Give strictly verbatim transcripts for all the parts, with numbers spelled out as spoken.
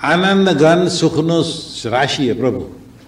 આનંદ ઘન સુખનું રાશિ એ પ્રભુ.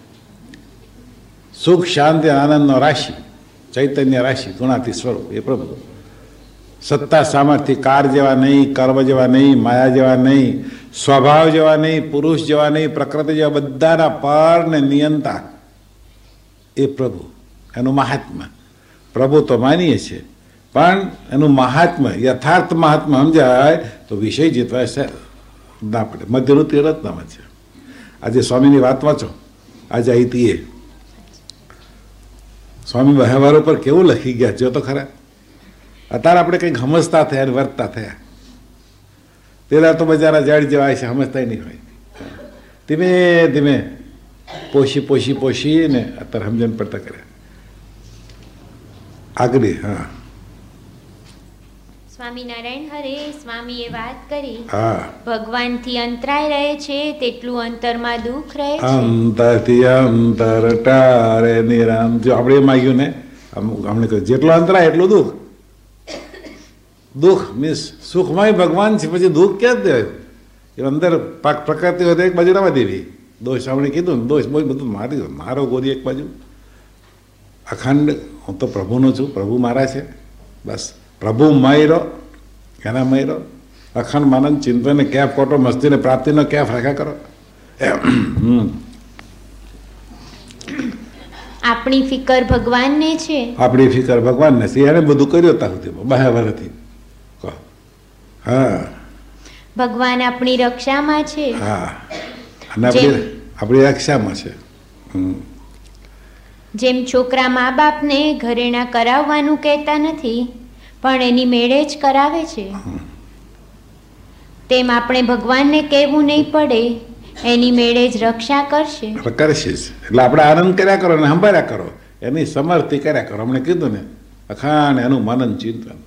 સુખ શાંતિ આનંદનો રાશિ, ચૈતન્ય રાશિ, ગુણાતી સ્વરૂપ એ પ્રભુ. સત્તા સામર્થ્ય કાર જેવા નહીં, કર્મ જેવા નહીં, માયા જેવા નહીં, સ્વભાવ જેવા નહીં, પુરુષ જેવા નહીં, પ્રકૃતિ જેવા બધાના પર ને નિયંતા એ પ્રભુ. એનું મહાત્મા પ્રભુ તો માનીએ છીએ, પણ એનું મહાત્મા યથાર્થ મહાત્મા સમજાય તો વિષય જીતવા છે ના પડે. મધ્યઋતુ રત્નમાં છે. આજે સ્વામીની વાત વાંચો, આજે આઈતી એ સ્વામી વ્યવહારો પર કેવું લખી ગયા જો તો ખરા. અત્યારે આપણે કંઈક સમજતા થયા ને વર્તતા થયા. પેલા તો બજારા જડ જેવા છે, સમજતા નહીં હોય. ધીમે ધીમે પોષી પોષી પોષી ને અત્યારે સમજણ પડતા કર્યા આગળ. હા, સ્વામિનારાયણ હરે. સ્વામીએ વાત કરી હા, ભગવાનથી અંતરાય રહે છે તેટલું અંતરમાં દુઃખ રહે છે. અંતરથી અંતર ટારે નિરામ. જો આપણે એમ આવ્યું ને, આપણે કહ્યું જેટલો અંતરાય એટલું દુઃખ. દુઃખ મીન્સ સુખમય ભગવાન છે, પછી દુઃખ ક્યાં જ દેવાય? એ અંદર પાક પ્રકૃતિ હોય તો એક બાજુ રવા દેવી. દોષ આપણે કીધું ને, દોષ બહુ બધું મારી મારો ગોરી એક બાજુ. અખંડ હું તો પ્રભુનો છું, પ્રભુ મારા છે, બસ પ્રભુ મયરો એના મયરો. અખંડ માનંદ ચિંતન ને કેફ કોટો મસ્તીને પ્રાપ્તિનો કેફ રાખ્યા કરો. આપણી ફિકર ભગવાનને છે. આપણી ફિકર ભગવાનને છે. એને બધું કર્યું ત્યાં સુધી બહારથી. હા, ભગવાન આપણી રક્ષામાં છે. હા, અને આપણી આપણી રક્ષામાં છે. જેમ છોકરા મા બાપને ઘરેણા કરાવવાનું કહેતા નથી, પણ એની મેળે જ કરાવે છે, તેમ આપણે ભગવાનને કહેવું નહીં પડે, એની મેળે જ રક્ષા કરશે. કરશે જ. એટલે આપણે આનંદ કર્યા કરો ને સંભાળ્યા કરો, એની સમર્થિ કર્યા કરો. હમણે કીધું ને, અખાણ એનું મનન ચિંતન.